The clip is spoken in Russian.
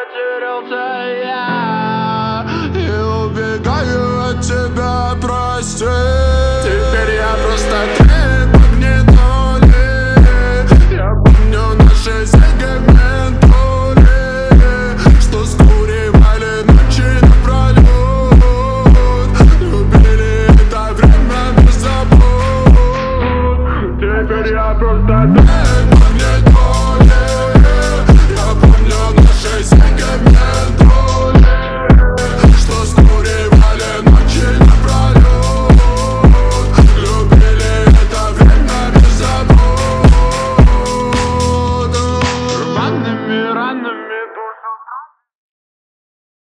потерялся я и убегаю от тебя, прости. Теперь я просто трек в магнитоле. Я помню наши сегменты, что скуривали ночи напролет. Любили это время без забот. Теперь я просто трек.